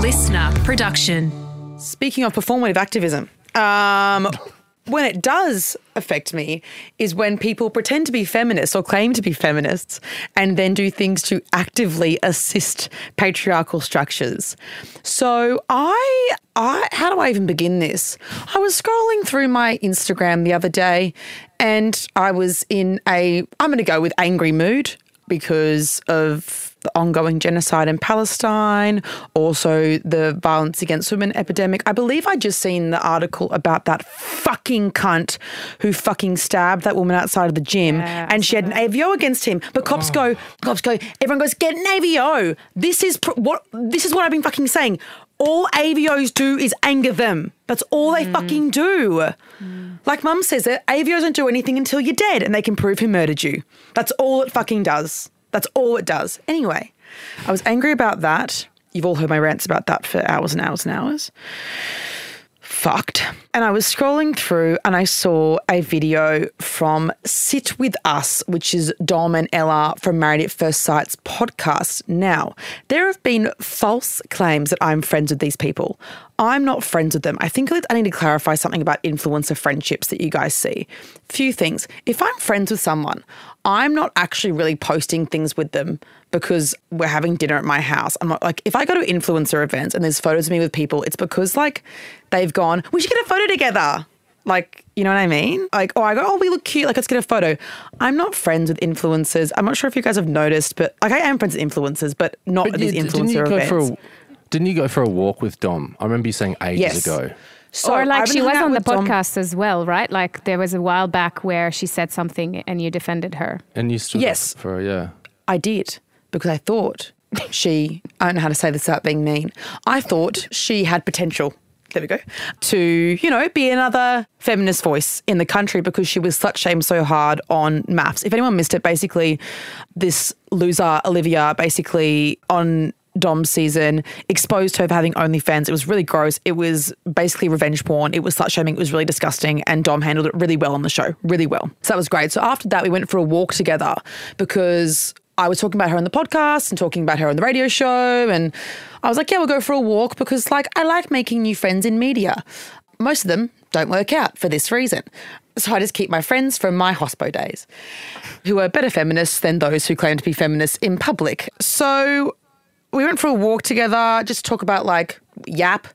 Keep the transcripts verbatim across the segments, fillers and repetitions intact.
listener production. Speaking of performative activism, um, when it does affect me is when people pretend to be feminists or claim to be feminists and then do things to actively assist patriarchal structures. So I, I, how do I even begin this? I was scrolling through my Instagram the other day and I was in a, I'm going to go with angry mood because of the ongoing genocide in Palestine, also the violence against women epidemic. I believe I just seen the article about that fucking cunt who fucking stabbed that woman outside of the gym yeah, and she had an A V O against him. But cops oh. go, cops go, everyone goes, get an A V O. This is pr- what this is what I've been fucking saying. All A V Os do is anger them. That's all they mm. fucking do. Mm. Like Mum says it, A V Os don't do anything until you're dead and they can prove who murdered you. That's all it fucking does. That's all it does. Anyway, I was angry about that. You've all heard my rants about that for hours and hours and hours. Fucked. And I was scrolling through and I saw a video from Sit With Us, which is Dom and Ella from Married at First Sight's podcast. Now, there have been false claims that I'm friends with these people. I'm not friends with them. I think I need to clarify something about influencer friendships that you guys see. Few things. If I'm friends with someone, I'm not actually really posting things with them because we're having dinner at my house. I'm not like, if I go to influencer events and there's photos of me with people, it's because like they've gone, we should get a photo together. Like, you know what I mean? Like, oh, I go, oh, we look cute. Like, let's get a photo. I'm not friends with influencers. I'm not sure if you guys have noticed, but like I am friends with influencers, but not but at these you, influencer didn't you go events. For a, didn't you go for a walk with Dom? I remember you saying ages yes. ago. So or like she was on the Dom. podcast as well, right? Like there was a while back where she said something and you defended her. And you stood yes, up for her, yeah. I did because I thought she, I don't know how to say this without being mean. I thought she had potential, there we go, to, you know, be another feminist voice in the country because she was slut shamed so hard on maths. If anyone missed it, basically this loser, Olivia, basically on Dom's season, exposed her for having OnlyFans. It was really gross. It was basically revenge porn. It was slut shaming. It was really disgusting. And Dom handled it really well on the show, really well. So that was great. So after that, we went for a walk together because I was talking about her on the podcast and talking about her on the radio show. And I was like, yeah, we'll go for a walk because like I like making new friends in media. Most of them don't work out for this reason. So I just keep my friends from my hospo days who are better feminists than those who claim to be feminists in public. So we went for a walk together, just talk about like yap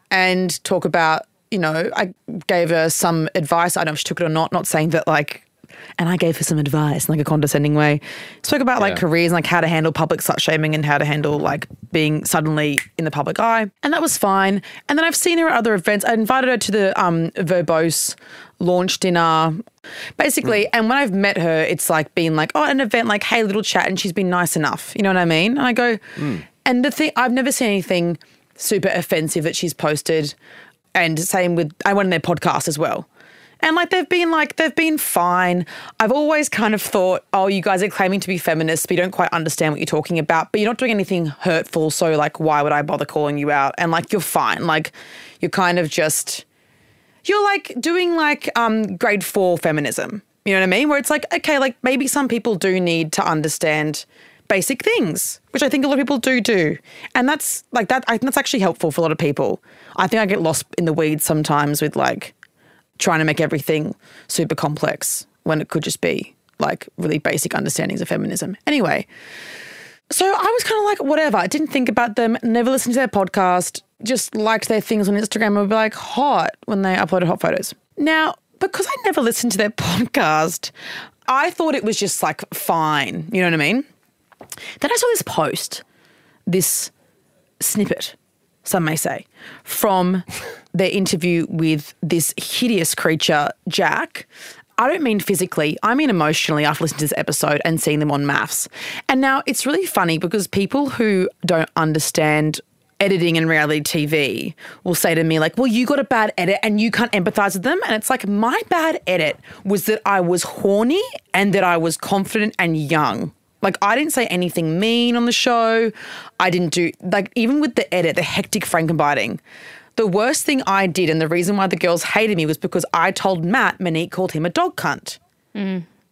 and talk about, you know, I gave her some advice. I don't know if she took it or not, not saying that like, and I gave her some advice in like a condescending way. Spoke about like yeah. careers and like how to handle public slut shaming and how to handle like being suddenly in the public eye. And that was fine. And then I've seen her at other events. I invited her to the um, Verbose launch dinner, basically. Mm. And when I've met her, it's like been like, oh, an event, like, hey, little chat. And she's been nice enough. You know what I mean? And I go, mm. and the thing, I've never seen anything super offensive that she's posted. And same with, I went on their podcast as well. And like they've been like, they've been fine. I've always kind of thought, oh, you guys are claiming to be feminists, but you don't quite understand what you're talking about, but you're not doing anything hurtful. So like, why would I bother calling you out? And like, you're fine. Like you're kind of just, you're like doing like um, grade four feminism. You know what I mean? Where it's like, okay, like maybe some people do need to understand basic things, which I think a lot of people do do. And that's like that, I think that's actually helpful for a lot of people. I think I get lost in the weeds sometimes with like, trying to make everything super complex when it could just be like really basic understandings of feminism. Anyway, so I was kind of like, whatever. I didn't think about them, never listened to their podcast, just liked their things on Instagram and would be like hot when they uploaded hot photos. Now, because I never listened to their podcast, I thought it was just like fine. You know what I mean? Then I saw this post, this snippet, some may say, from their interview with this hideous creature, Jack. I don't mean physically, I mean emotionally after listening to this episode and seeing them on maths. And now it's really funny because people who don't understand editing and reality T V will say to me like, well, you got a bad edit and you can't empathize with them. And it's like, my bad edit was that I was horny and that I was confident and young. Like, I didn't say anything mean on the show. I didn't do, like, even with the edit, the hectic frankenbiting, the worst thing I did and the reason why the girls hated me was because I told Matt Monique called him a dog cunt. Mm.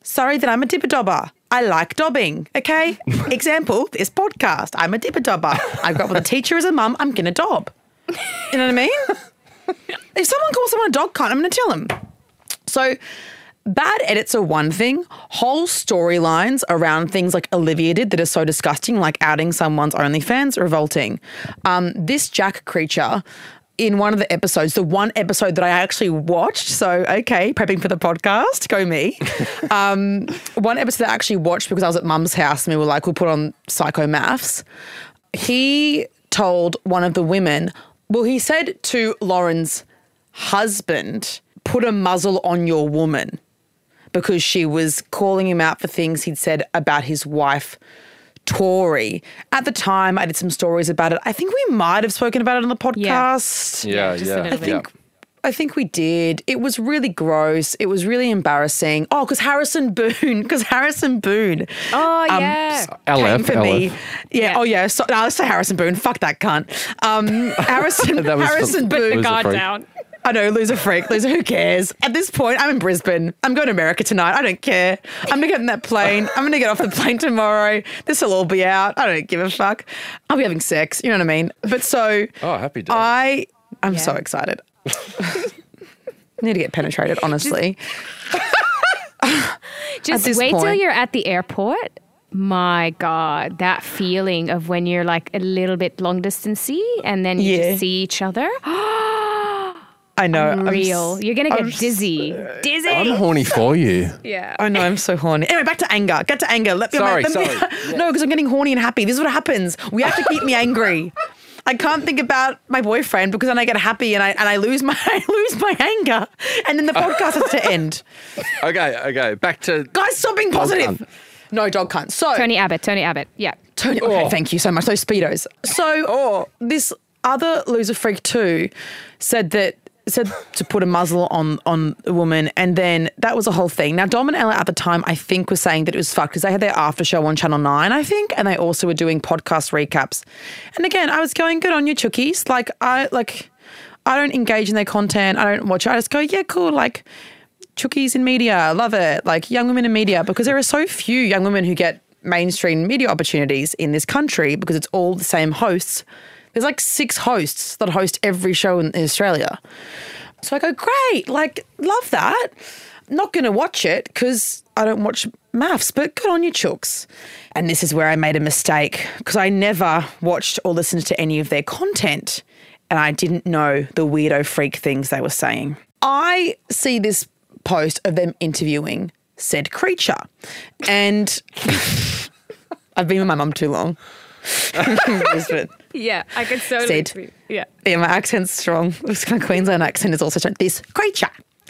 Sorry that I'm a dibber dobber. I like dobbing, okay? Example, this podcast. I'm a dibber dobber. I grew up with a teacher as a mum. I'm going to dob. You know what I mean? If someone calls someone a dog cunt, I'm going to tell them. So bad edits are one thing. Whole storylines around things like Olivia did that are so disgusting, like outing someone's OnlyFans, revolting. Um, this Jack creature... in one of the episodes, the one episode that I actually watched, so okay, prepping for the podcast, go me. Um, one episode that I actually watched because I was at mum's house and we were like, we'll put on Psycho Maths. He told one of the women, well, he said to Lauren's husband, put a muzzle on your woman, because she was calling him out for things he'd said about his wife, Tori. At the time, I did some stories about it. I think we might have spoken about it on the podcast. Yeah, just a yeah. little I think I think we did. It was really gross. It was really embarrassing. Oh, because Harrison Boone, because Harrison Boone. Oh, yeah. L F, came for L me. F. Yeah. Yeah. Oh, yeah. So, no, let's say Harrison Boone. Fuck that cunt. Um, Harrison. That was Harrison for- Boone. Loser Guard freak. down. I know, loser freak, loser, who cares? At this point, I'm in Brisbane. I'm going to America tonight. I don't care. I'm going to get in that plane. I'm going to get off the plane tomorrow. This will all be out. I don't give a fuck. I'll be having sex. You know what I mean? But so Oh, happy day. I, I'm Yeah. so excited. Need to get penetrated, honestly. Just this wait till point- you're at the airport. My God, that feeling of when you're like a little bit long distance and then you Yeah. just see each other. I know. I'm Real. s- You're going to get I'm dizzy. Dizzy. I'm horny for you. yeah. I know, I'm so horny. Anyway, back to anger. Get to anger. Let me, Sorry, let me, sorry. No, because I'm getting horny and happy. This is what happens. We have to keep me angry. I can't think about my boyfriend because then I get happy and I and I lose my I lose my anger, and then the podcast has to end. Okay, okay. Back to Guys, stop being positive. cunt. No, dog cunt. So Tony Abbott. Tony Abbott. Yeah. Tony, okay, Oh. thank you so much. Those Speedos. So Oh. this other loser freak too said that said to put a muzzle on on a woman, and then that was a whole thing. Now Dom and Ella at the time I think were saying that it was fucked because they had their after show on Channel nine, I think, and they also were doing podcast recaps. And again, I was going, good on you, Chookies. Like I like I don't engage in their content. I don't watch it. I just go, yeah, cool. Like Chookies in media, love it. Like young women in media, because there are so few young women who get mainstream media opportunities in this country because it's all the same hosts. There's like six hosts that host every show in, in Australia. So I go, great, like, love that. Not going to watch it because I don't watch maths, but good on you, Chooks. And this is where I made a mistake because I never watched or listened to any of their content and I didn't know the weirdo freak things they were saying. I see this post of them interviewing said creature and I've been with my mum too long. Brisbane. Yeah. I could so Said. Yeah. Yeah, my accent's strong. My Queensland accent is also strong. This creature.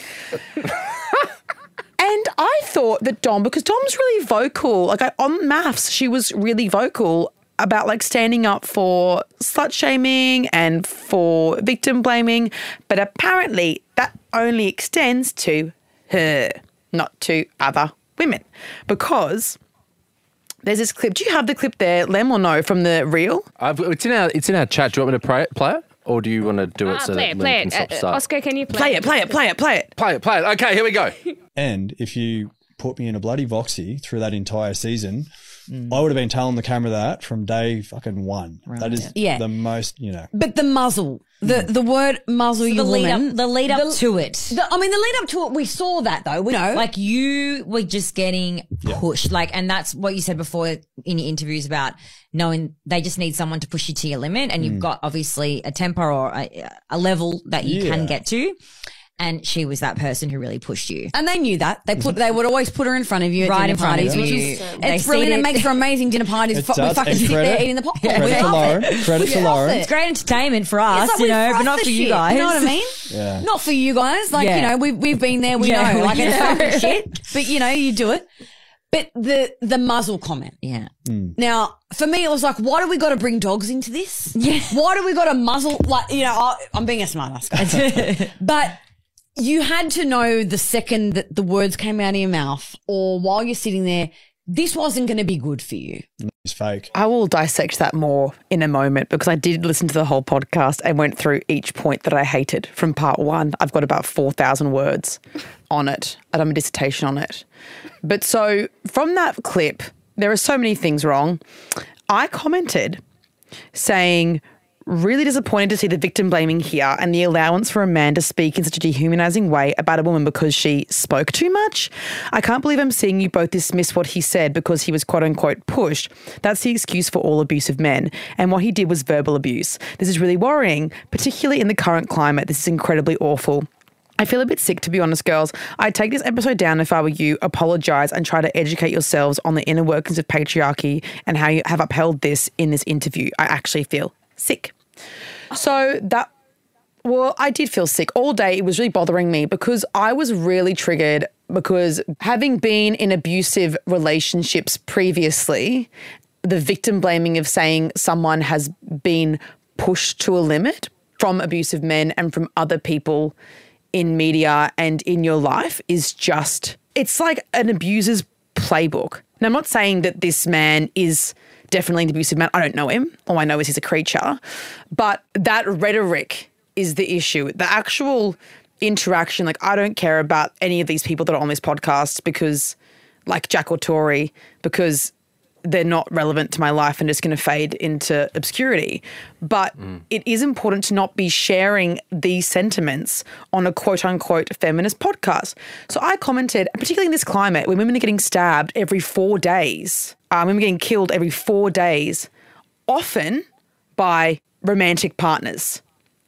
And I thought that Dom, because Dom's really vocal, like I, on maths, she was really vocal about like standing up for slut shaming and for victim blaming. But apparently that only extends to her, not to other women. Because there's this clip. Do you have the clip there, Lem, or no, from the reel? I've, it's in our it's in our chat. Do you want me to play it, play it? Or do you want to do it Ah, so play that it. Lynn Play can it. stop Uh, start? Oscar, can you play, Play it, play it, play it, play it. Play it, play it. Okay, here we go. And if you put me in a bloody voxy through that entire season, I would have been telling the camera that from day fucking one. That is Yeah. the most, you know. But the muzzle, the the word muzzle, you the lead woman. up, the lead up The- to it. the- I mean, the lead up to it, we saw that though. We know. Like you were just getting pushed. Like, and that's what you said before in your interviews about knowing they just need someone to push you to your limit. And you've got obviously a temper or a, a level that you Yeah. can get to. And she was that person who really pushed you. and they knew that. They put. They would always put her in front of you at Right dinner in front of parties, which you. is They it's brilliant. It seated- makes for amazing dinner parties. It Fu- we does. fucking And sit credit- there eating the popcorn. Credit We to love Lauren. it. Credit We to love Lauren. it. It's great entertainment for us, It's like you we know, but froth not the for you shit, guys. You know what I mean? Yeah. Not for you guys. Like, Yeah. you know, we've, we've been there. We Yeah. know. Like, it's Yeah. fucking shit. But, you know, you do it. But the, the muzzle comment. Yeah. Now, for me, it was like, why do we got to bring dogs into this? Yeah. Why do we got to muzzle? Like, you know, I, I'm being a smart ass guy. But you had to know the second that the words came out of your mouth or while you're sitting there, this wasn't going to be good for you. It's fake. I will dissect that more in a moment because I did listen to the whole podcast and went through each point that I hated from part one. I've got about four thousand words on it. I've done a dissertation on it. But so from that clip, there are so many things wrong. I commented saying, really disappointed to see the victim blaming here and the allowance for a man to speak in such a dehumanising way about a woman because she spoke too much. I can't believe I'm seeing you both dismiss what he said because he was quote unquote pushed. That's the excuse for all abusive men. And what he did was verbal abuse. This is really worrying, particularly in the current climate. This is incredibly awful. I feel a bit sick, to be honest, girls. I'd take this episode down if I were you, apologise and try to educate yourselves on the inner workings of patriarchy and how you have upheld this in this interview. I actually feel sick. So that, well, I did feel sick all day. It was really bothering me because I was really triggered because having been in abusive relationships previously, the victim blaming of saying someone has been pushed to a limit from abusive men and from other people in media and in your life is just, it's like an abuser's playbook. Now, I'm not saying that this man is definitely an abusive man. I don't know him. All I know is he's a creature. But that rhetoric is the issue. The actual interaction, like I don't care about any of these people that are on this podcast because, like Jack or Tory, because they're not relevant to my life and just going to fade into obscurity. But mm. it is important to not be sharing these sentiments on a quote unquote feminist podcast. So I commented, particularly in this climate where women are getting stabbed every four days, um, women are getting killed every four days, often by romantic partners.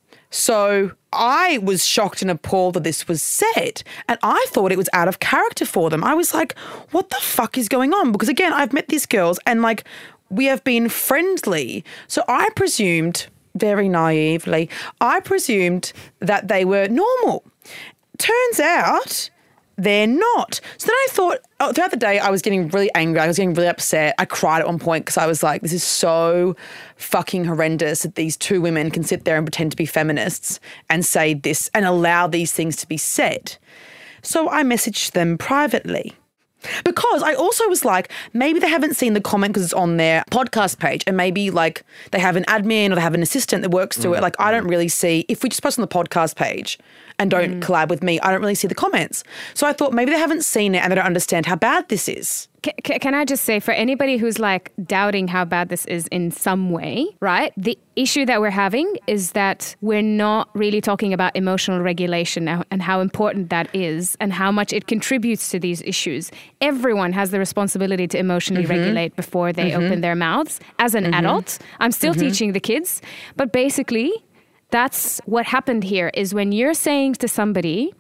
So I was shocked and appalled that this was said, and I thought it was out of character for them. I was like, what the fuck is going on? Because again, I've met these girls and like we have been friendly. So I presumed, very naively, I presumed that they were normal. Turns out they're not. So then I thought, oh, throughout the day, I was getting really angry. I was getting really upset. I cried at one point because I was like, this is so fucking horrendous that these two women can sit there and pretend to be feminists and say this and allow these things to be said. So I messaged them privately. Because I also was like, maybe they haven't seen the comment because it's on their podcast page and maybe like they have an admin or they have an assistant that works through mm. it. Like I don't really see, if we just post on the podcast page and don't mm. collab with me, I don't really see the comments. So I thought maybe they haven't seen it and they don't understand how bad this is. Can, can I just say, for anybody who's like doubting how bad this is in some way, right? The issue that we're having is that we're not really talking about emotional regulation and how important that is and how much it contributes to these issues. Everyone has the responsibility to emotionally mm-hmm. regulate before they mm-hmm. open their mouths. As an mm-hmm. adult, I'm still mm-hmm. teaching the kids, but basically that's what happened here is when you're saying to somebody,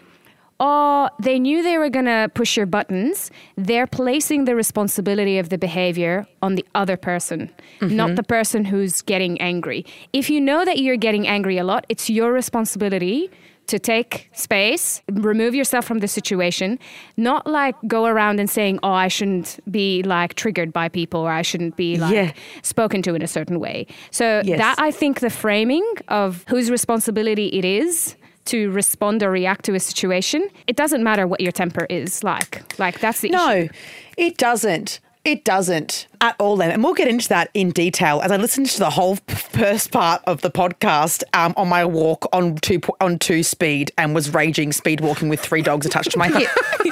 oh, they knew they were going to push your buttons, they're placing the responsibility of the behavior on the other person, mm-hmm. not the person who's getting angry. If you know that you're getting angry a lot, it's your responsibility to take space, remove yourself from the situation, not like go around and saying, oh, I shouldn't be like triggered by people or I shouldn't be like yeah. spoken to in a certain way. So yes. that I think the framing of whose responsibility it is to respond or react to a situation, it doesn't matter what your temper is like. Like that's the no, issue. No, it doesn't. It doesn't at all. And we'll get into that in detail as I listened to the whole first part of the podcast um, on my walk on two, on two speed and was raging speed walking with three dogs attached to my hip.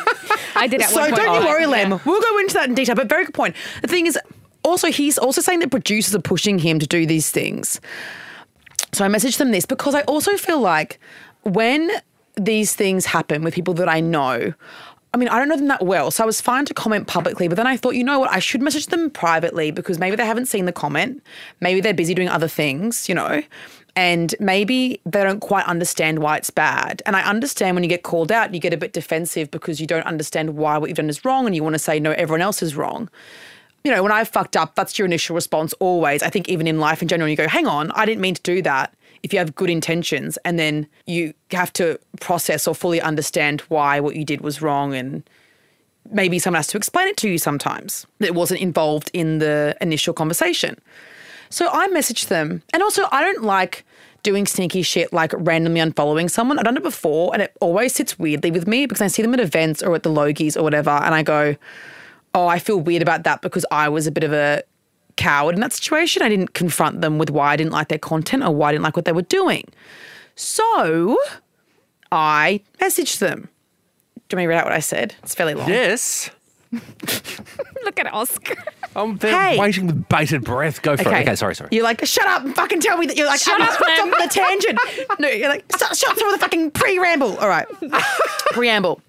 I did at so one point. So don't you worry, yeah. Lem. We'll go into that in detail, but very good point. The thing is, also he's also saying that producers are pushing him to do these things. So I messaged them this because I also feel like when these things happen with people that I know, I mean, I don't know them that well, so I was fine to comment publicly, but then I thought, you know what, I should message them privately because maybe they haven't seen the comment, maybe they're busy doing other things, you know, and maybe they don't quite understand why it's bad. And I understand when you get called out, you get a bit defensive because you don't understand why what you've done is wrong and you want to say, no, everyone else is wrong. You know, when I fucked up, that's your initial response always. I think even in life in general, you go, hang on, I didn't mean to do that. If you have good intentions and then you have to process or fully understand why what you did was wrong and maybe someone has to explain it to you sometimes that wasn't involved in the initial conversation. So I messaged them. And also I don't like doing sneaky shit like randomly unfollowing someone. I've done it before and it always sits weirdly with me because I see them at events or at the Logies or whatever and I go, oh, I feel weird about that because I was a bit of a coward in that situation. I didn't confront them with why I didn't like their content or why I didn't like what they were doing. So I messaged them. Do you want me to read out what I said? It's fairly long. Yes. Look at Oscar. I'm there Hey. waiting with bated breath. Go for it. Okay, sorry, sorry. You're like, shut up and fucking tell me that you're like, Shut I'm up, stop man. on the tangent. No, you're like, stop, shut through the fucking pre-ramble. All right. Preamble.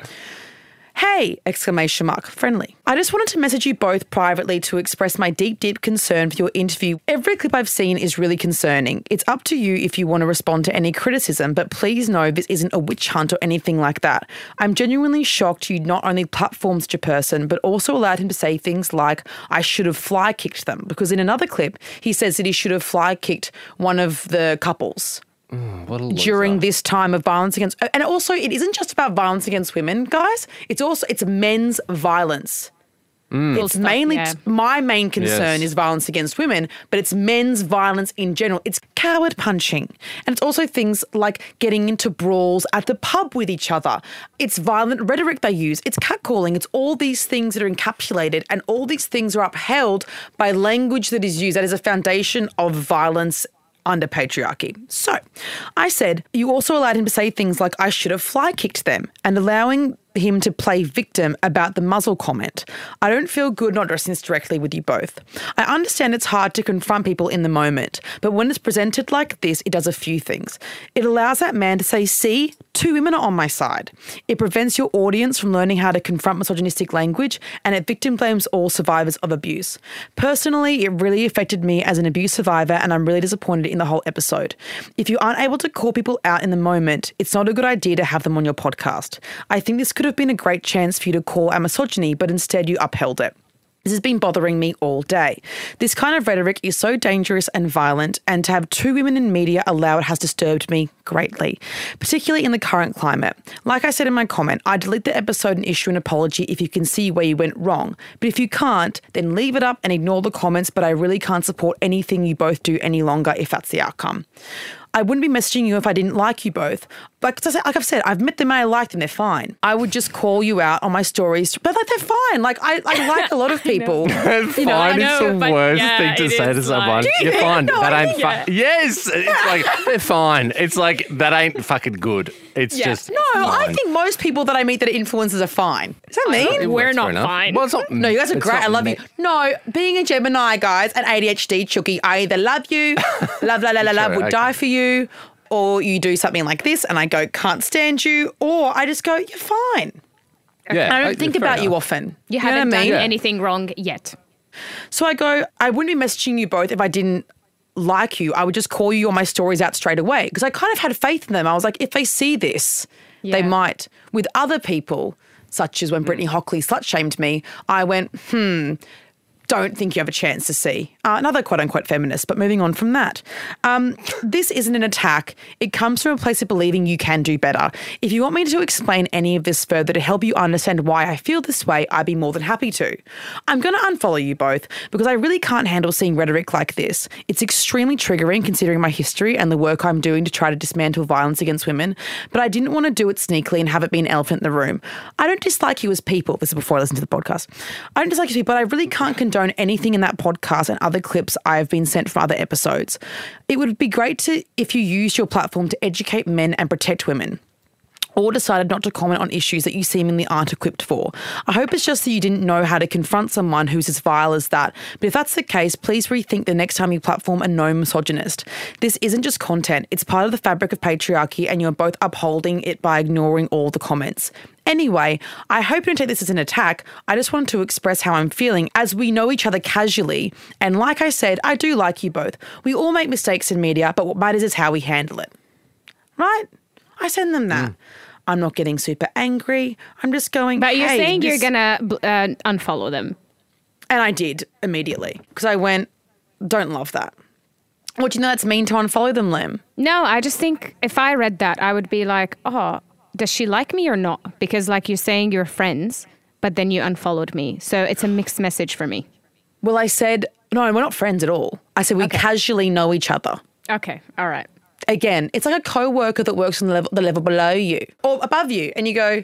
Hey, exclamation mark, friendly. I just wanted to message you both privately to express my deep, deep concern for your interview. Every clip I've seen is really concerning. It's up to you if you want to respond to any criticism, but please know this isn't a witch hunt or anything like that. I'm genuinely shocked you not only platformed such a person, but also allowed him to say things like, I should have fly kicked them, because in another clip, he says that he should have fly kicked one of the couples. What a During loser. this time of violence against, and also it isn't just about violence against women, guys. It's also it's men's violence. It's Full mainly stop, yeah. my main concern Yes. is violence against women, but it's men's violence in general. It's coward punching, and it's also things like getting into brawls at the pub with each other. It's violent rhetoric they use. It's catcalling. It's all these things that are encapsulated, and all these things are upheld by language that is used that is a foundation of violence under patriarchy. So I said, you also allowed him to say things like, I should have fly kicked them, and allowing him to play victim about the muzzle comment. I don't feel good not addressing this directly with you both. I understand it's hard to confront people in the moment, but when it's presented like this, it does a few things. It allows that man to say, see, two women are on my side. It prevents your audience from learning how to confront misogynistic language, and it victim blames all survivors of abuse. Personally, it really affected me as an abuse survivor, and I'm really disappointed in the whole episode. If you aren't able to call people out in the moment, it's not a good idea to have them on your podcast. I think this could have been a great chance for you to call our misogyny, but instead you upheld it. This has been bothering me all day. This kind of rhetoric is so dangerous and violent, and to have two women in media allow it has disturbed me greatly, particularly in the current climate. Like I said in my comment, I delete the episode and issue an apology if you can see where you went wrong. But if you can't, then leave it up and ignore the comments, but I really can't support anything you both do any longer if that's the outcome. I wouldn't be messaging you if I didn't like you both. Like, like I've said, I've met them and I like them. They're fine. I would just call you out on my stories, but like they're fine. Like I, I like a lot of people. Fine You know, I is know, the but worst yeah, thing to it say is to someone. like- You're fine. No, that I ain't think- fine. Yes. It's like, they're fine. It's like, that ain't fucking good. It's Yeah. just. No, I fine. think most people that I meet that are influencers are fine. Is that mean? It We're works, not fair enough. fine. Well, it's not, No, you guys are it's great. not I love me- you. No, being a Gemini, guys, an A D H D chookie, I either love you, love, la, la, la, la, Sorry, would okay. die for you, or you do something like this and I go, can't stand you, or I just go, you're fine. Yeah, I don't I- think fair about you enough. often. You know what haven't I done mean? Yeah. anything wrong yet. So I go, I wouldn't be messaging you both if I didn't like you. I would just call you on my stories out straight away because I kind of had faith in them. I was like, if they see this, they Yeah. might. With other people, such as when Brittany Hockley slut shamed me, I went, hmm, don't think you have a chance to see. Uh, another quote unquote feminist, but moving on from that. Um, this isn't an attack. It comes from a place of believing you can do better. If you want me to explain any of this further to help you understand why I feel this way, I'd be more than happy to. I'm going to unfollow you both because I really can't handle seeing rhetoric like this. It's extremely triggering considering my history and the work I'm doing to try to dismantle violence against women, but I didn't want to do it sneakily and have it be an elephant in the room. I don't dislike you as people. This is before I listen to the podcast. I don't dislike you as people, but I really can't condone anything in that podcast and other clips I've been sent from other episodes. It would be great to if you used your platform to educate men and protect women, or decided not to comment on issues that you seemingly aren't equipped for. I hope it's just that you didn't know how to confront someone who's as vile as that. But if that's the case, please rethink the next time you platform a known misogynist. This isn't just content. It's part of the fabric of patriarchy, and you're both upholding it by ignoring all the comments. Anyway, I hope you don't take this as an attack. I just wanted to express how I'm feeling as we know each other casually. And like I said, I do like you both. We all make mistakes in media, but what matters is how we handle it. Right? I send them that. Mm. I'm not getting super angry. I'm just going, But you're hey, saying this- you're going to uh, unfollow them. And I did immediately because I went, don't love that. What do you know that's mean to unfollow them, Lem? No, I just think if I read that, I would be like, oh, does she like me or not? Because like you're saying you're friends, but then you unfollowed me. So it's a mixed message for me. Well, I said, no, we're not friends at all. I said we Okay. casually know each other. Okay, all right. Again, it's like a co-worker that works on the level, the level below you or above you. And you go,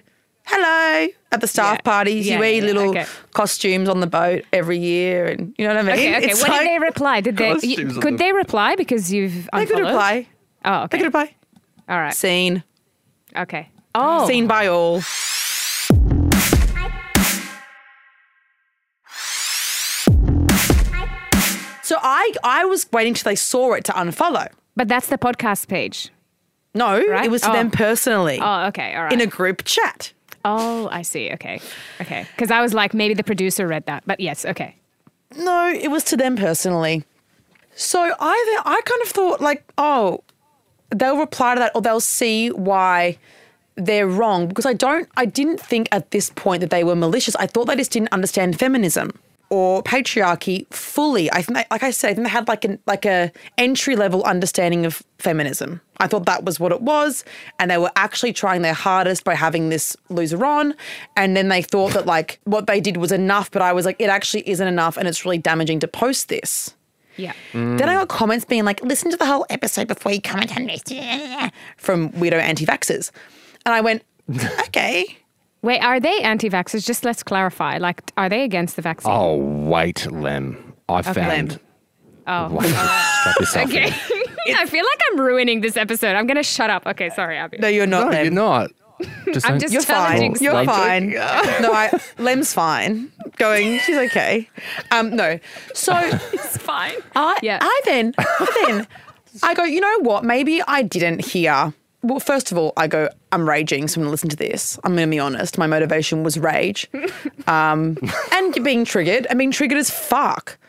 hello at the staff Yeah. parties. Yeah, you wear yeah, yeah, little okay. costumes on the boat every year, and you know what I mean. Okay, okay. It's What like- did they reply? Did they? Costumes You, on could the- they reply because you've They could unfollowed? reply. Oh, They okay. could reply. All right. Seen. Okay. Oh. Seen by all. So I I was waiting till they saw it to unfollow. But that's the podcast page. No, Right? it was to Oh. them personally Oh, okay. All right. in a group chat. oh, I see. Okay. Okay. Because I was like, maybe the producer read that. But yes, okay. No, it was to them personally. So I I kind of thought like, oh, they'll reply to that or they'll see why they're wrong because I don't I didn't think at this point that they were malicious. I thought they just didn't understand feminism or patriarchy fully. I think they, like I said, I think they had like an like a entry level understanding of feminism. I thought that was what it was, and they were actually trying their hardest by having this loser on, and then they thought that like what they did was enough, but I was like, it actually isn't enough, and it's really damaging to post this. Yeah. Then I got comments being like, listen to the whole episode before you comment on this from weirdo anti-vaxxers. And I went, okay. Wait, are they anti-vaxxers? Just let's clarify. Like, are they against the vaccine? Oh, wait, Lem. I found. Oh. Wait, strap yourself Okay. in. I feel like I'm ruining this episode. I'm going to shut up. Okay, sorry, Abby. No, you're not. No, Lem. you're not. Just I'm don't- just You're challenging fine. You're Like- fine. No, I, Lem's fine. Going, she's okay. Um, no. So It's fine. I, Yeah. I then, I then, I go, you know what? Maybe I didn't hear. Well, first of all, I go, I'm raging, so I'm going to listen to this. I'm going to be honest. My motivation was rage um, and being triggered and being triggered as fuck.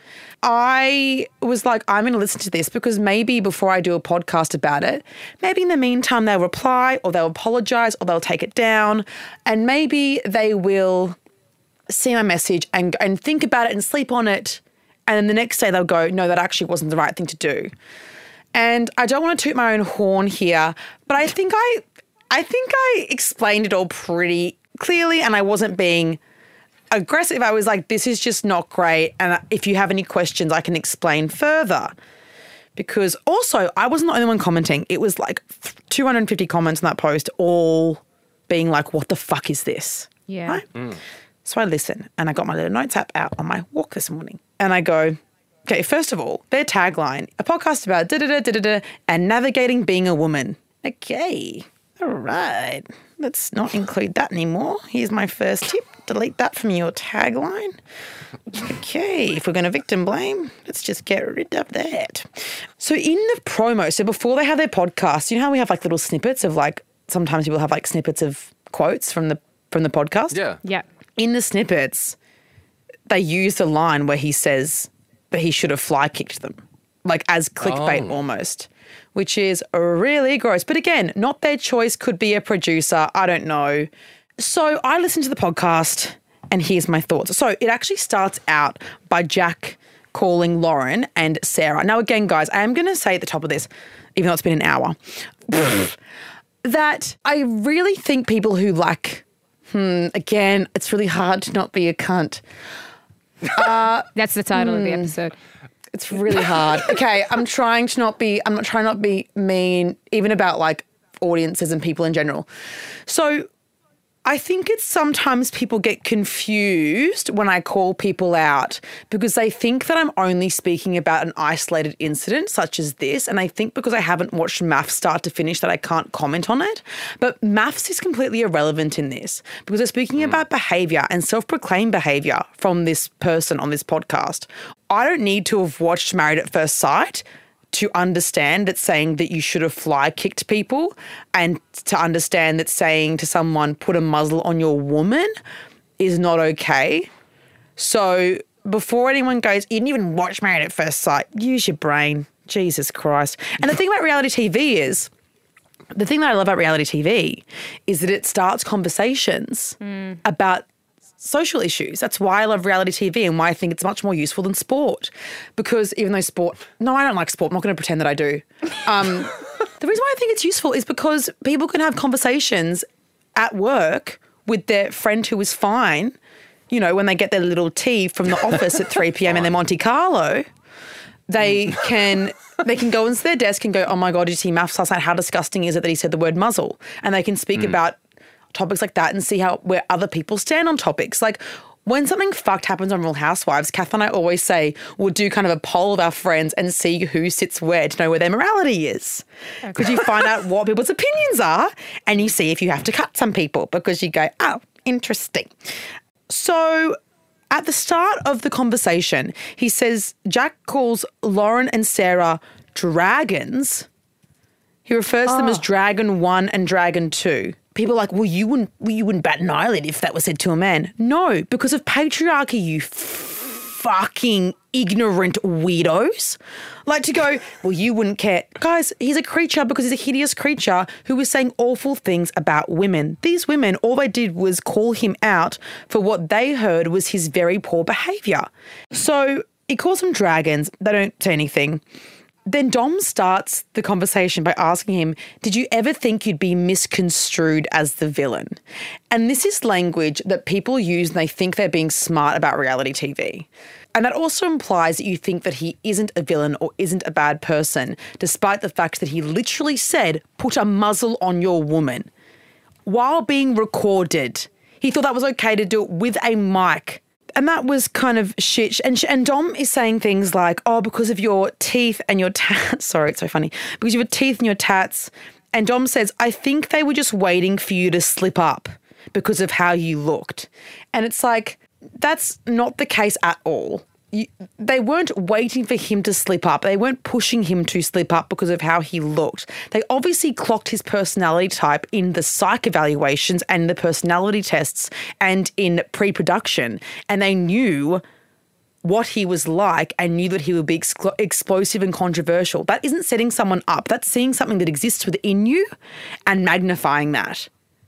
I was like, I'm going to listen to this because maybe before I do a podcast about it, maybe in the meantime they'll reply or they'll apologize or they'll take it down and maybe they will see my message and and think about it and sleep on it. And then the next day they'll go, no, that actually wasn't the right thing to do. And I don't want to toot my own horn here, but I think I I think I explained it all pretty clearly and I wasn't being aggressive. I was like, this is just not great. And if you have any questions, I can explain further. Because also, I wasn't the only one commenting. It was like two hundred fifty comments on that post, all being like, what the fuck is this? Yeah. Right? So I listen and I got my little notes app out on my walk this morning. And I go, okay, first of all, their tagline, a podcast about da-da-da, da-da-da, and navigating being a woman. Okay, all right. Let's not include that anymore. Here's my first tip. Delete that from your tagline. Okay, if we're going to victim blame, let's just get rid of that. So in the promo, so before they have their podcast, you know how we have like little snippets of like, sometimes people have like snippets of quotes from the from the podcast? Yeah. Yeah. In the snippets, they use the line where he says that he should have fly kicked them, like as clickbait Oh. almost, which is really gross. But again, not their choice, could be a producer. I don't know. So I listened to the podcast and here's my thoughts. So it actually starts out by Jack calling Lauren and Sarah. Now, again, guys, I am going to say at the top of this, even though it's been an hour, that I really think people who like, hmm, again, it's really hard to not be a cunt. That's the title of the Hmm. episode. It's really hard. Okay, I'm trying to not be, I'm not trying not to be mean, even about like audiences and people in general. So I think it's sometimes people get confused when I call people out because they think that I'm only speaking about an isolated incident such as this. And I think because I haven't watched maths start to finish that I can't comment on it. But maths is completely irrelevant in this because we're speaking about behaviour and self-proclaimed behaviour from this person on this podcast. I don't need to have watched Married at First Sight to understand that saying that you should have fly kicked people and to understand that saying to someone, put a muzzle on your woman is not okay. So before anyone goes, you didn't even watch Married at First Sight, use your brain. Jesus Christ. And the thing about reality T V is, the thing that I love about reality T V is that it starts conversations mm. about social issues. That's why I love reality T V and why I think it's much more useful than sport. Because even though sport, no, I don't like sport. I'm not going to pretend that I do. Um, the reason why I think it's useful is because people can have conversations at work with their friend who is fine, you know, when they get their little tea from the office at three p.m. in their Monte Carlo. They can they can go into their desk and go, oh my God, did you see maths last night? How disgusting is it that he said the word muzzle? And they can speak mm. about, topics like that and see how where other people stand on topics. Like when something fucked happens on Real Housewives, Kath and I always say we'll do kind of a poll of our friends and see who sits where to know where their morality is. Because okay. you find out what people's opinions are and you see if you have to cut some people because you go, oh, interesting. So at the start of the conversation, he says Jack calls Lauren and Sarah dragons. He refers to oh. them as Dragon One and Dragon Two. People are like, well, you wouldn't, well, you wouldn't bat an eyelid if that was said to a man. No, because of patriarchy, you f- fucking ignorant weirdos. Like to go, well, you wouldn't care. Guys, he's a creature because he's a hideous creature who was saying awful things about women. These women, all they did was call him out for what they heard was his very poor behaviour. So he calls them dragons. They don't say anything. Then Dom starts the conversation by asking him, did you ever think you'd be misconstrued as the villain? And this is language that people use when they think they're being smart about reality T V. And that also implies that you think that he isn't a villain or isn't a bad person, despite the fact that he literally said, put a muzzle on your woman while being recorded. He thought that was okay to do it with a mic. And that was kind of shit. And, and Dom is saying things like, oh, because of your teeth and your tats. Sorry, it's so funny. Because of your teeth and your tats. And Dom says, I think they were just waiting for you to slip up because of how you looked. And it's like, that's not the case at all. You, they weren't waiting for him to slip up. They weren't pushing him to slip up because of how he looked. They obviously clocked his personality type in the psych evaluations and the personality tests and in pre-production. And they knew what he was like and knew that he would be ex- explosive and controversial. That isn't setting someone up. That's seeing something that exists within you and magnifying that.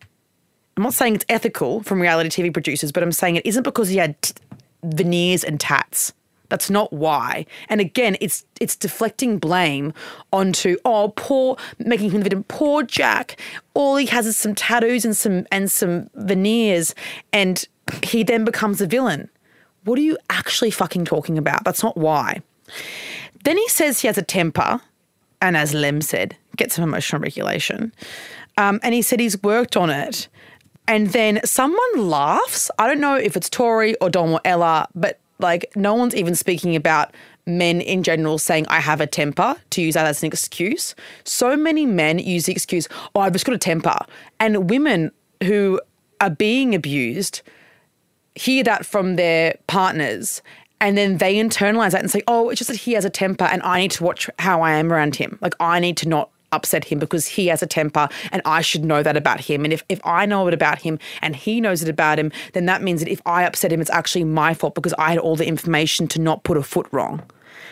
I'm not saying it's ethical from reality T V producers, but I'm saying it isn't because he had t- veneers and tats. That's not why. And again, it's it's deflecting blame onto, oh, poor, making him the victim, poor Jack. All he has is some tattoos and some and some veneers, and he then becomes a villain. What are you actually fucking talking about? That's not why. Then he says he has a temper, and as Lem said, get some emotional regulation. Um, and he said he's worked on it. And then someone laughs. I don't know if it's Tori or Dom or Ella, but like no one's even speaking about men in general saying I have a temper to use that as an excuse. So many men use the excuse, oh, I've just got a temper. And women who are being abused hear that from their partners and then they internalize that and say, oh, it's just that he has a temper and I need to watch how I am around him. Like I need to not upset him because he has a temper and I should know that about him. And if, if I know it about him and he knows it about him, then that means that if I upset him, it's actually my fault because I had all the information to not put a foot wrong.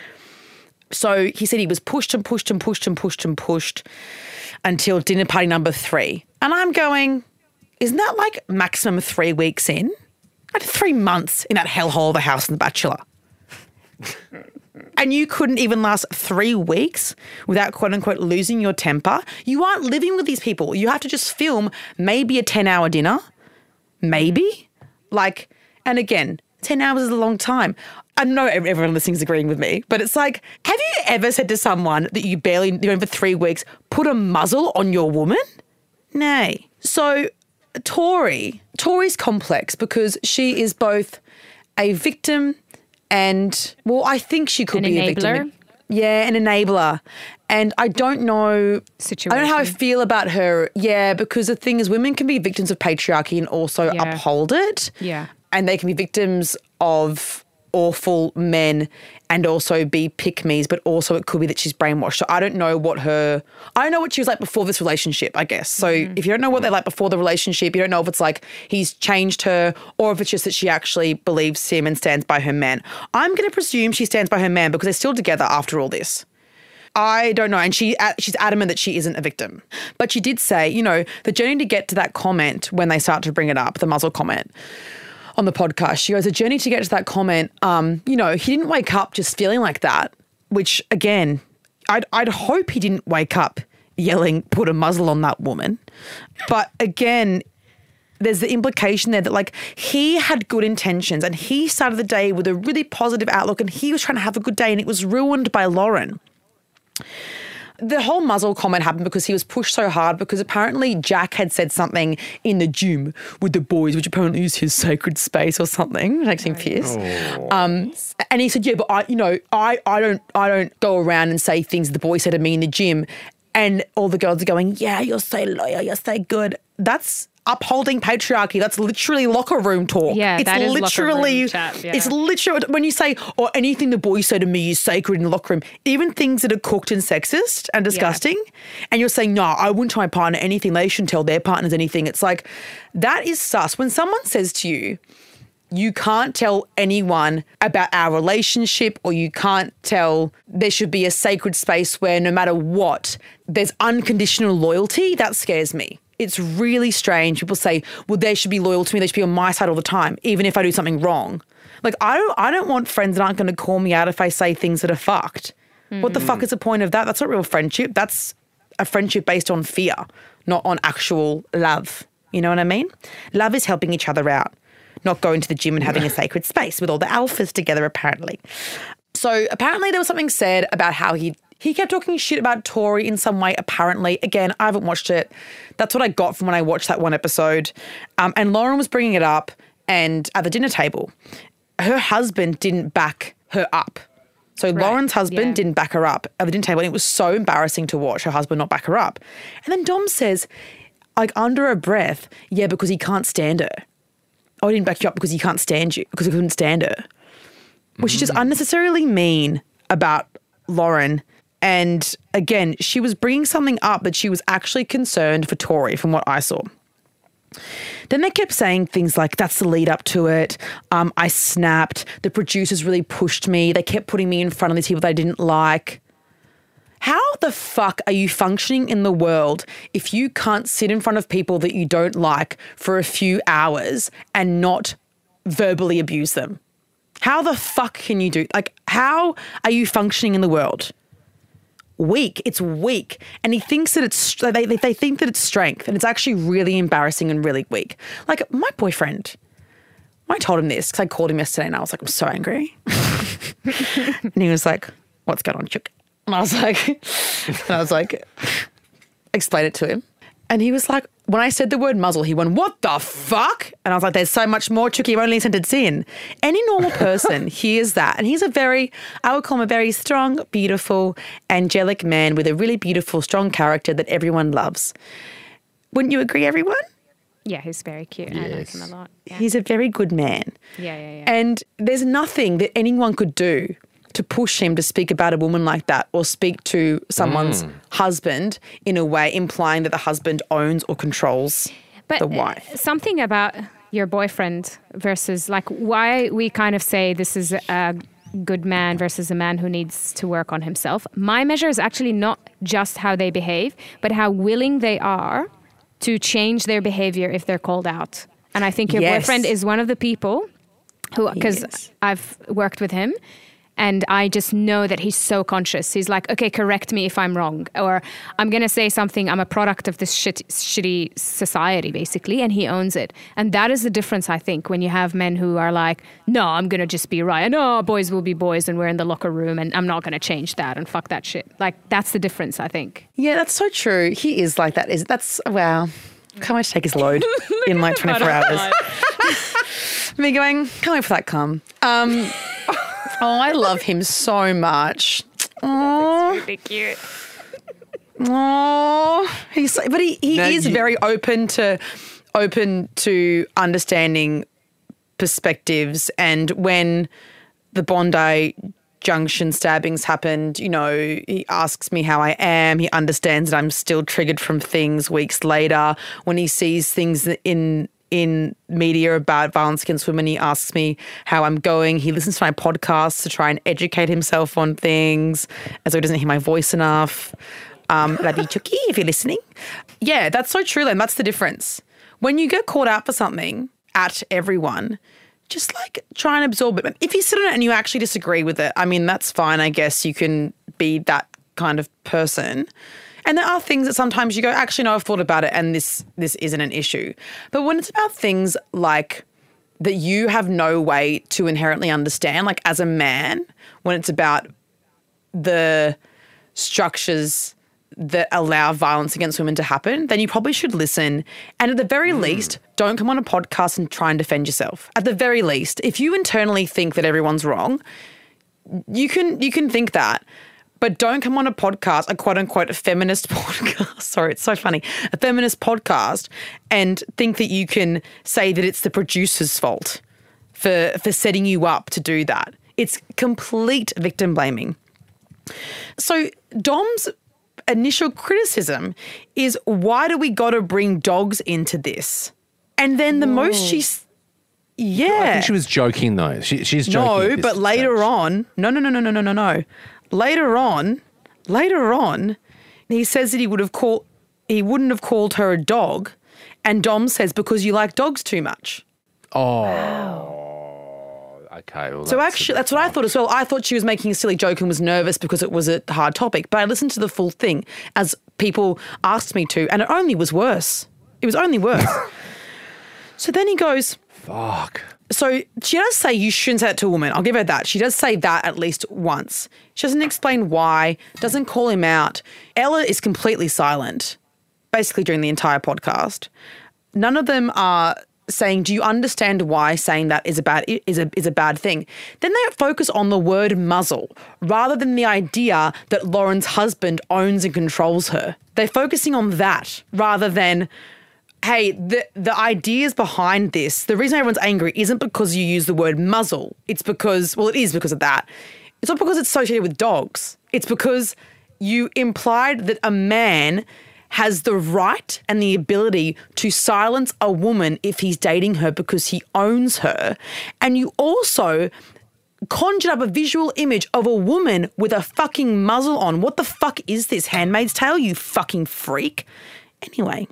So he said he was pushed and pushed and pushed and pushed and pushed until dinner party number three. And I'm going, isn't that like maximum three weeks in? I had three months in that hellhole of a house in The Bachelor. And you couldn't even last three weeks without, quote unquote, losing your temper. You aren't living with these people. You have to just film maybe a ten-hour dinner, maybe. Like, and again, ten hours is a long time. I know everyone listening is agreeing with me, but it's like, have you ever said to someone that you barely knew for three weeks, put a muzzle on your woman? Nay. So Tori, Tori's complex because she is both a victim and, well, I think she could an be enabler. a victim. Yeah, an enabler. And I don't know, Situation. I don't know how I feel about her. Yeah, because the thing is women can be victims of patriarchy and also Yeah. uphold it. Yeah. And they can be victims of awful men and also be pick-me's, but also it could be that she's brainwashed. So I don't know what her, I don't know what she was like before this relationship, I guess. So mm-hmm. if you don't know what they're like before the relationship, you don't know if it's like he's changed her or if it's just that she actually believes him and stands by her man. I'm going to presume she stands by her man because they're still together after all this. I don't know. And she she's adamant that she isn't a victim. But she did say, you know, the journey to get to that comment when they start to bring it up, the muzzle comment, on the podcast, she goes, the journey to get to that comment, um, you know, he didn't wake up just feeling like that, which again, I'd, I'd hope he didn't wake up yelling, put a muzzle on that woman. But again, there's the implication there that like he had good intentions and he started the day with a really positive outlook and he was trying to have a good day and it was ruined by Lauren. the whole muzzle comment happened because he was pushed so hard because apparently Jack had said something in the gym with the boys, which apparently is his sacred space or something, which makes him fierce. Oh. Um, and he said, yeah, but I, you know, I, I don't, I don't go around and say things the boys said to me in the gym. And all the girls are going, yeah, you're so loyal, you're so good. That's upholding patriarchy. That's literally locker room talk. Yeah, it's that is literally, locker room chat, yeah. It's literally, when you say, or oh, anything the boys say to me is sacred in the locker room, even things that are cooked and sexist and disgusting, yeah. and you're saying, no, I wouldn't tell my partner anything. They shouldn't tell their partners anything. It's like, that is sus. When someone says to you, you can't tell anyone about our relationship, or you can't tell there should be a sacred space where no matter what, there's unconditional loyalty, that scares me. It's really strange. People say, well, they should be loyal to me. They should be on my side all the time, even if I do something wrong. Like, I don't, I don't want friends that aren't going to call me out if I say things that are fucked. Mm. What the fuck is the point of that? That's not real friendship. That's a friendship based on fear, not on actual love. You know what I mean? Love is helping each other out, not going to the gym and having a sacred space with all the alphas together, apparently. So apparently there was something said about how he he kept talking shit about Tori in some way, apparently. Again, I haven't watched it. That's what I got from when I watched that one episode. Um, and Lauren was bringing it up, and at the dinner table, her husband didn't back her up. So right. Lauren's husband yeah. didn't back her up at the dinner table, and it was so embarrassing to watch her husband not back her up. And then Dom says, like under her breath, yeah, because he can't stand her. Oh, I didn't back you up because he can't stand you, because he couldn't stand her. Which mm. is just unnecessarily mean about Lauren. And again, she was bringing something up that she was actually concerned for Tori from what I saw. Then they kept saying things like, that's the lead up to it. Um, I snapped. The producers really pushed me. They kept putting me in front of these people they didn't like. How the fuck are you functioning in the world if you can't sit in front of people that you don't like for a few hours and not verbally abuse them? How the fuck can you do, like, how are you functioning in the world? Weak. It's weak. And he thinks that it's, they, they think that it's strength, and it's actually really embarrassing and really weak. Like my boyfriend, I told him this because I called him yesterday and I was like, I'm so angry. And he was like, what's going on, Chook? And I was like, and I was like, explain it to him. And he was like, when I said the word muzzle, he went, what the fuck? And I was like, there's so much more, Chucky, you've only sent it in. Any normal person hears that. And he's a very, I would call him a very strong, beautiful, angelic man with a really beautiful, strong character that everyone loves. Wouldn't you agree, everyone? Yeah, he's very cute. Yes. I like him a lot. Yeah. He's a very good man. Yeah, yeah, yeah. And there's nothing that anyone could do to push him to speak about a woman like that, or speak to someone's mm. husband in a way implying that the husband owns or controls but the wife. Something about your boyfriend versus like why we kind of say this is a good man versus a man who needs to work on himself. My measure is actually not just how they behave, but how willing they are to change their behavior if they're called out. And I think your yes. boyfriend is one of the people who, because I've worked with him, and I just know that he's so conscious. He's like, okay, correct me if I'm wrong. Or I'm going to say something. I'm a product of this shit, shitty society, basically. And he owns it. And that is the difference, I think, when you have men who are like, no, I'm going to just be right. No, boys will be boys and we're in the locker room and I'm not going to change that and fuck that shit. Like, that's the difference, I think. Yeah, that's so true. He is like that. Is That's, wow. Can't wait to take his load in like twenty-four hours. Me going, can't wait for that come. Um... Oh, I love him so much. Oh, really cute. Oh, he's but he, he is you- very open to open to understanding perspectives. And when the Bondi Junction stabbings happened, you know, he asks me how I am. He understands that I'm still triggered from things weeks later. When he sees things in in media about violence against women, he asks me how I'm going. He listens to my podcasts to try and educate himself on things, as though he doesn't hear my voice enough. Um, love you, Chucky, if you're listening. Yeah, that's so true, and that's the difference. When you get called out for something at everyone, just like try and absorb it. If you sit on it and you actually disagree with it, I mean, that's fine. I guess you can be that kind of person. And there are things that sometimes you go, actually, no, I've thought about it and this this isn't an issue. But when it's about things like that you have no way to inherently understand, like as a man, when it's about the structures that allow violence against women to happen, then you probably should listen. And at the very mm. least, don't come on a podcast and try and defend yourself. At the very least, if you internally think that everyone's wrong, you can you can think that. But don't come on a podcast, a quote unquote a feminist podcast. Sorry, it's so funny. A feminist podcast and think that you can say that it's the producer's fault for for setting you up to do that. It's complete victim blaming. So Dom's initial criticism is, why do we got to bring dogs into this? And then the Whoa. most she's, yeah. I think she was joking though. She, she's joking. No, but later stage. on, no, no, no, no, no, no, no, no. Later on, later on, he says that he would have called, he wouldn't have called her a dog. And Dom says, because you like dogs too much. Oh. Wow. Okay. Well, so that's actually, that's what I thought as well. I thought she was making a silly joke and was nervous because it was a hard topic. But I listened to the full thing as people asked me to, and it only was worse. It was only worse. So then he goes, fuck. So she does say you shouldn't say that to a woman. I'll give her that. She does say that at least once. She doesn't explain why, doesn't call him out. Ella is completely silent, basically during the entire podcast. None of them are saying, do you understand why saying that is a bad is a is a bad thing? Then they focus on the word muzzle rather than the idea that Lauren's husband owns and controls her. They're focusing on that rather than, hey, the the ideas behind this, the reason everyone's angry isn't because you use the word muzzle. It's because, well, it is because of that. It's not because it's associated with dogs. It's because you implied that a man has the right and the ability to silence a woman if he's dating her because he owns her. And you also conjured up a visual image of a woman with a fucking muzzle on. What the fuck is this, Handmaid's Tale, you fucking freak? Anyway.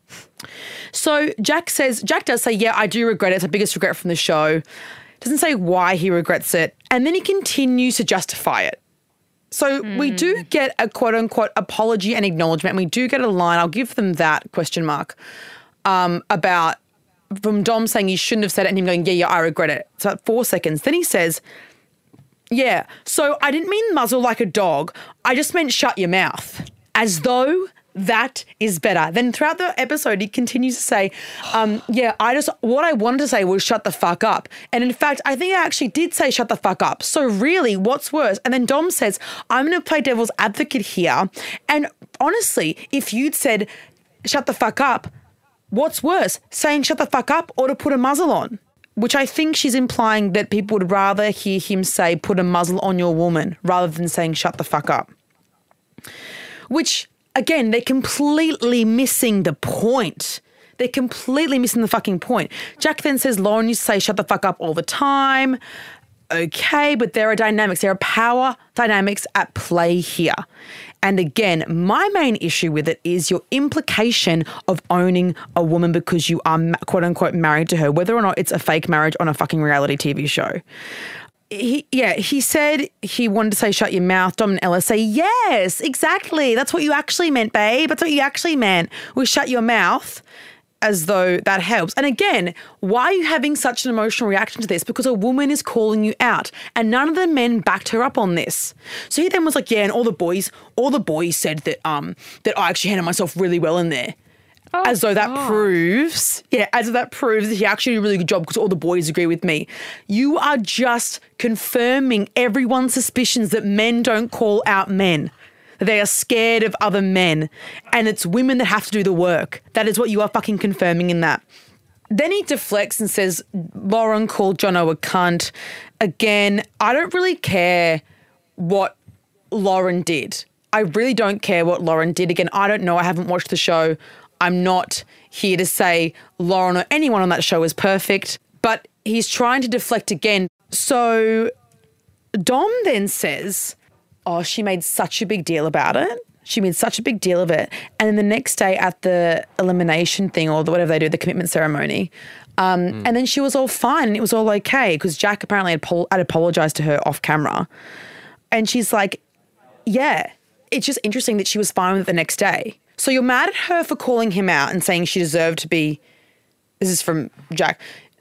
So Jack says, Jack does say, yeah, I do regret it. It's the biggest regret from the show. Doesn't say why he regrets it. And then he continues to justify it. So mm. we do get a quote unquote apology and acknowledgement. And we do get a line, I'll give them that question mark, um, about from Dom saying he shouldn't have said it and him going, yeah, yeah, I regret it. So at four seconds. Then he says, yeah, so I didn't mean muzzle like a dog. I just meant shut your mouth. As though that is better. Then throughout the episode, he continues to say, um, yeah, I just, what I wanted to say was shut the fuck up. And in fact, I think I actually did say shut the fuck up. So really, what's worse? And then Dom says, I'm going to play devil's advocate here. And honestly, if you'd said shut the fuck up, what's worse, saying shut the fuck up or to put a muzzle on? Which I think she's implying that people would rather hear him say put a muzzle on your woman rather than saying shut the fuck up. Which, again, they're completely missing the point. They're completely missing the fucking point. Jack then says, Lauren used to say shut the fuck up all the time. Okay, but there are dynamics. There are power dynamics at play here. And again, my main issue with it is your implication of owning a woman because you are quote unquote married to her, whether or not it's a fake marriage on a fucking reality T V show. He, yeah, he said he wanted to say shut your mouth. Dom and Ella say, yes, exactly. That's what you actually meant, babe. That's what you actually meant. We shut your mouth, as though that helps. And again, why are you having such an emotional reaction to this? Because a woman is calling you out and none of the men backed her up on this. So he then was like, yeah, and all the boys, all the boys said that um that I actually handled myself really well in there. Oh, as though that God. proves, yeah, as though that proves that he actually did a really good job because all the boys agree with me. You are just confirming everyone's suspicions that men don't call out men, that they are scared of other men, and it's women that have to do the work. That is what you are fucking confirming in that. Then he deflects and says, Lauren called Jono a cunt. Again, I don't really care what Lauren did. I really don't care what Lauren did. Again, I don't know. I haven't watched the show. I'm not here to say Lauren or anyone on that show is perfect, but he's trying to deflect again. So Dom then says, oh, she made such a big deal about it. She made such a big deal of it. And then the next day at the elimination thing or whatever they do, the commitment ceremony, um, mm. and then she was all fine and it was all okay because Jack apparently had, pol- had apologized to her off camera. And she's like, yeah, it's just interesting that she was fine with it the next day. So you're mad at her for calling him out and saying she deserved to be, this is from Jack,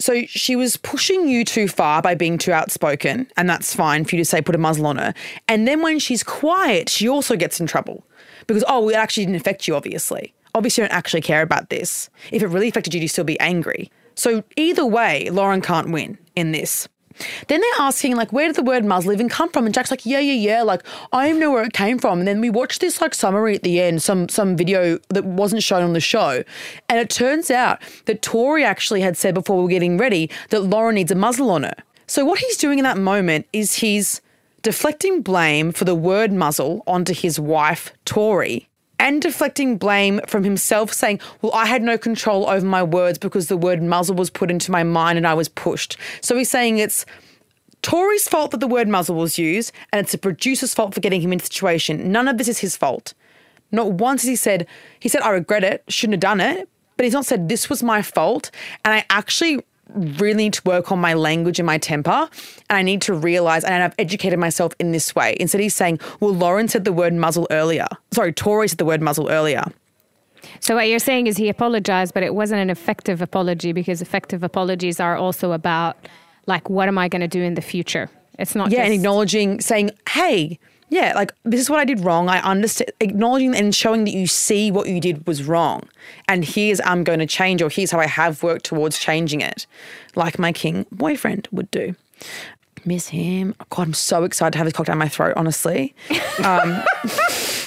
So she was pushing you too far by being too outspoken, and that's fine for you to say put a muzzle on her. And then when she's quiet, she also gets in trouble because, oh, it actually didn't affect you, obviously. Obviously you don't actually care about this. If it really affected you, you'd still be angry. So either way, Lauren can't win in this. Then they're asking, like, where did the word muzzle even come from? And Jack's like, yeah, yeah, yeah, like, I don't know where it came from. And then we watched this, like, summary at the end, some some video that wasn't shown on the show. And it turns out that Tori actually had said before we were getting ready that Lauren needs a muzzle on her. So what he's doing in that moment is he's deflecting blame for the word muzzle onto his wife, Tori, and deflecting blame from himself, saying, well, I had no control over my words because the word muzzle was put into my mind and I was pushed. So he's saying it's Tori's fault that the word muzzle was used and it's the producer's fault for getting him into the situation. None of this is his fault. Not once has he said, he said, I regret it, shouldn't have done it, but he's not said this was my fault and I actually really need to work on my language and my temper and I need to realise and I've educated myself in this way. Instead he's saying, well, Lauren said the word muzzle earlier. Sorry, Tori said the word muzzle earlier. So what you're saying is he apologized, but it wasn't an effective apology because effective apologies are also about like, what am I going to do in the future? It's not Yeah, just... and acknowledging, saying, hey, yeah, like this is what I did wrong. I understand, acknowledging and showing that you see what you did was wrong. And here's I'm going to change or here's how I have worked towards changing it. Like my king boyfriend would do. Miss him. God, I'm so excited to have this cocked down my throat, honestly. Um, that's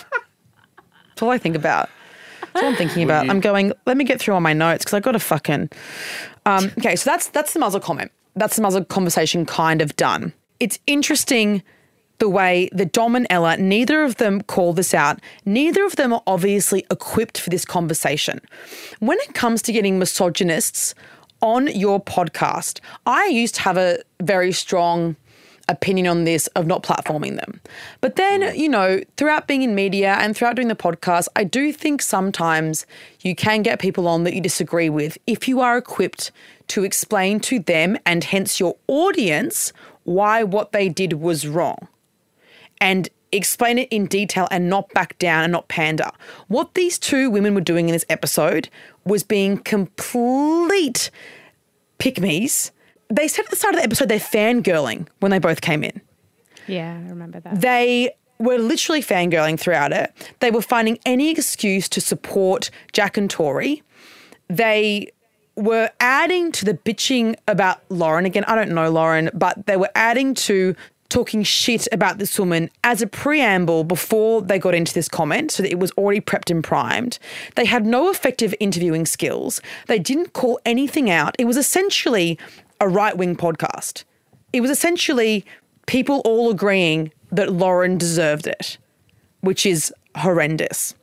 all I think about. That's all I'm thinking about. I'm going, let me get through all my notes because I got to fucking... Um, okay, so that's that's the muzzle comment. That's the muzzle conversation kind of done. It's interesting the way that Dom and Ella, neither of them call this out. Neither of them are obviously equipped for this conversation. When it comes to getting misogynists on your podcast, I used to have a very strong opinion on this of not platforming them. But then, you know, throughout being in media and throughout doing the podcast, I do think sometimes you can get people on that you disagree with if you are equipped to explain to them and hence your audience why what they did was wrong. And explain it in detail and not back down and not pander. What these two women were doing in this episode was being complete pick-me's. They said at the start of the episode they're fangirling when they both came in. Yeah, I remember that. They were literally fangirling throughout it. They were finding any excuse to support Jack and Tori. They were adding to the bitching about Lauren. Again, I don't know Lauren, but they were adding to talking shit about this woman as a preamble before they got into this comment so that it was already prepped and primed. They had no effective interviewing skills. They didn't call anything out. It was essentially a right-wing podcast. It was essentially people all agreeing that Lauren deserved it, which is horrendous.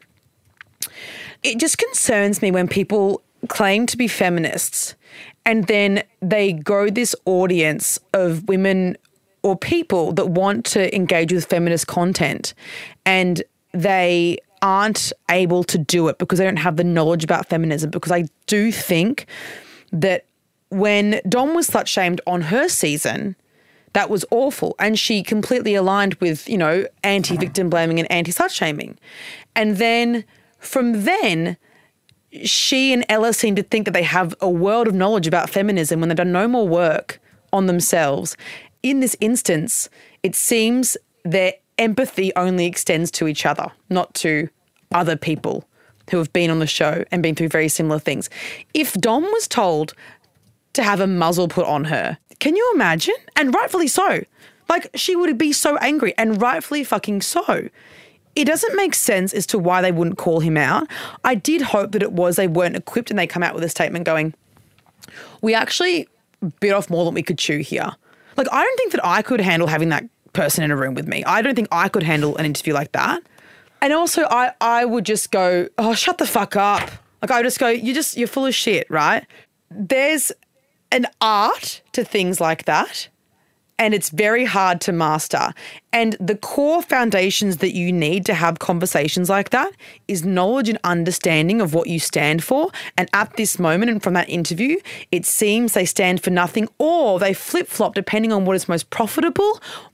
It just concerns me when people claim to be feminists and then they grow this audience of women or people that want to engage with feminist content and they aren't able to do it because they don't have the knowledge about feminism. Because I do think that when Dom was slut-shamed on her season, that was awful. And she completely aligned with, you know, anti-victim blaming and anti-slut-shaming. And then from then, she and Ella seem to think that they have a world of knowledge about feminism when they've done no more work on themselves. In this instance, it seems their empathy only extends to each other, not to other people who have been on the show and been through very similar things. If Dom was told to have a muzzle put on her, can you imagine? And rightfully so. Like, she would be so angry, and rightfully fucking so. It doesn't make sense as to why they wouldn't call him out. I did hope that it was they weren't equipped and they come out with a statement going, we actually bit off more than we could chew here. Like, I don't think that I could handle having that person in a room with me. I don't think I could handle an interview like that. And also, I, I would just go, oh, shut the fuck up. Like, I would just go, you're just, you're full of shit, right? There's an art to things like that, and it's very hard to master. And the core foundations that you need to have conversations like that is knowledge and understanding of what you stand for. And at this moment and from that interview, it seems they stand for nothing, or they flip-flop depending on what is most profitable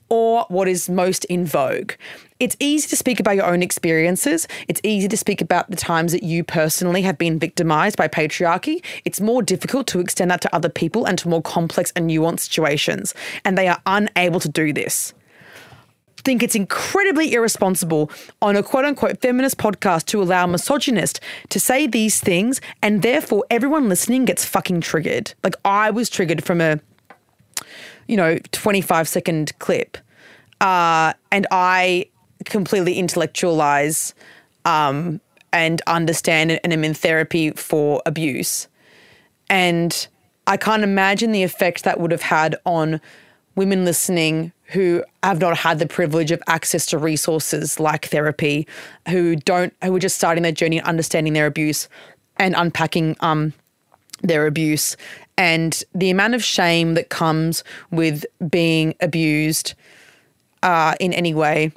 or what is most in vogue. It's easy to speak about your own experiences. It's easy to speak about the times that you personally have been victimized by patriarchy. It's more difficult to extend that to other people and to more complex and nuanced situations. And they are unable to do this. I think it's incredibly irresponsible on a quote-unquote feminist podcast to allow a misogynist to say these things, and therefore everyone listening gets fucking triggered. Like, I was triggered from a, you know, twenty-five second clip, uh, and I completely intellectualize um, and understand and am in therapy for abuse. And I can't imagine the effect that would have had on women listening who have not had the privilege of access to resources like therapy, who don't, who are just starting their journey understanding their abuse and unpacking um, their abuse, and the amount of shame that comes with being abused uh, in any way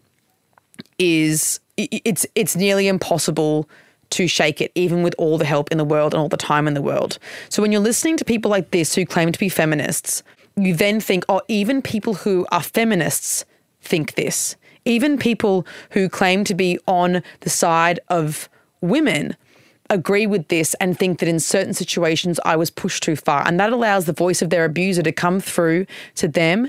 is it's it's nearly impossible to shake it, even with all the help in the world and all the time in the world. So when you're listening to people like this who claim to be feminists, you then think, oh, even people who are feminists think this. Even people who claim to be on the side of women agree with this and think that in certain situations I was pushed too far. And that allows the voice of their abuser to come through to them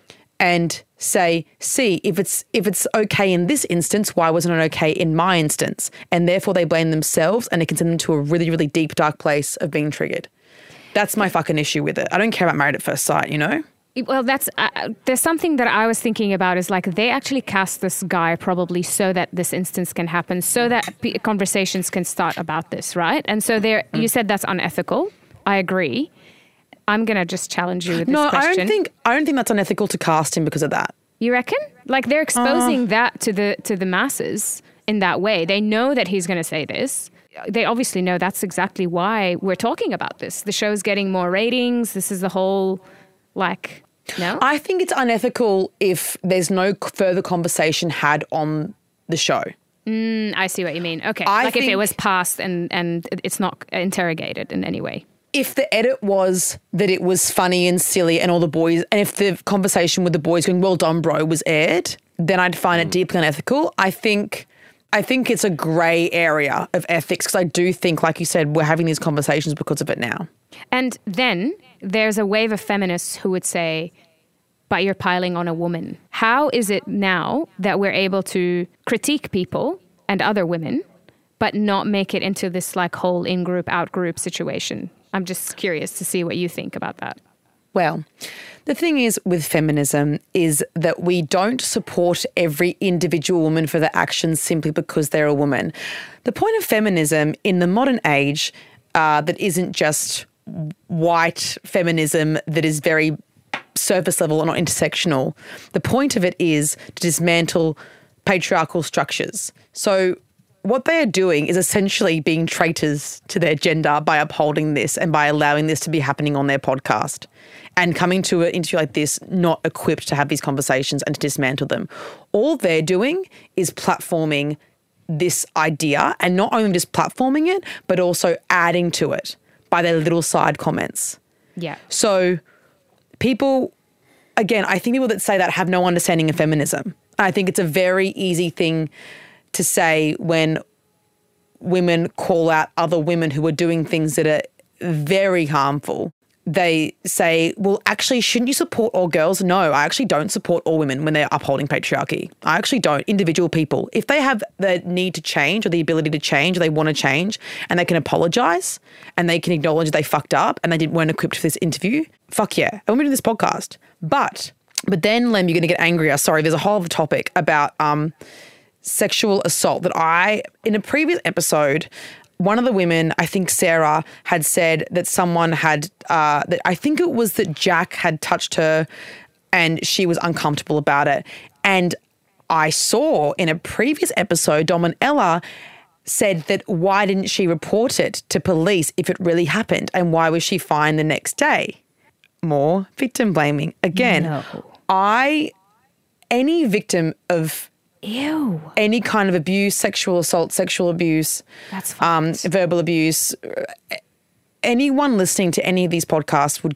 and say, see, if it's if it's okay in this instance, why wasn't it okay in my instance? And therefore they blame themselves, and it can send them to a really, really deep, dark place of being triggered. That's my fucking issue with it. I don't care about Married at First Sight, you know? Well, that's uh, there's something that I was thinking about is like they actually cast this guy probably so that this instance can happen, so that p- conversations can start about this, right? And so there, mm. you said that's unethical. I agree. I'm gonna just challenge you with this no, question. No, I don't think I don't think that's unethical to cast him because of that. You reckon? Like they're exposing uh, that to the to the masses in that way. They know that he's going to say this. They obviously know that's exactly why we're talking about this. The show's getting more ratings. This is the whole, like, no? I think it's unethical if there's no further conversation had on the show. Mm, I see what you mean. Okay. I like if it think- was passed and, and it's not interrogated in any way. If the edit was that it was funny and silly and all the boys, and if the conversation with the boys going, well done, bro, was aired, then I'd find it deeply unethical. I think... I think it's a grey area of ethics because I do think, like you said, we're having these conversations because of it now. And then there's a wave of feminists who would say, but you're piling on a woman. How is it now that we're able to critique people and other women, but not make it into this like whole in-group, out-group situation? I'm just curious to see what you think about that. Well, the thing is with feminism is that we don't support every individual woman for their actions simply because they're a woman. The point of feminism in the modern age uh, that isn't just white feminism that is very surface level and not intersectional, the point of it is to dismantle patriarchal structures. So what they are doing is essentially being traitors to their gender by upholding this and by allowing this to be happening on their podcast and coming to an interview like this not equipped to have these conversations and to dismantle them. All they're doing is platforming this idea, and not only just platforming it, but also adding to it by their little side comments. Yeah. So people, again, I think people that say that have no understanding of feminism. I think it's a very easy thing to say when women call out other women who are doing things that are very harmful. They say, well, actually, shouldn't you support all girls? No, I actually don't support all women when they're upholding patriarchy. I actually don't. Individual people, if they have the need to change or the ability to change, or they want to change and they can apologise and they can acknowledge they fucked up and they didn't weren't equipped for this interview, fuck yeah. I want to do this podcast. But, but then, Lem, you're going to get angrier. Sorry, there's a whole other topic about um, sexual assault that I, in a previous episode, one of the women, I think Sarah, had said that someone had, uh, that I think it was that Jack had touched her and she was uncomfortable about it. And I saw in a previous episode, Dom and Ella said that why didn't she report it to police if it really happened, and why was she fine the next day? More victim blaming. Again, No. I, any victim of Ew. any kind of abuse, sexual assault, sexual abuse, That's um, fucked. verbal abuse, anyone listening to any of these podcasts would get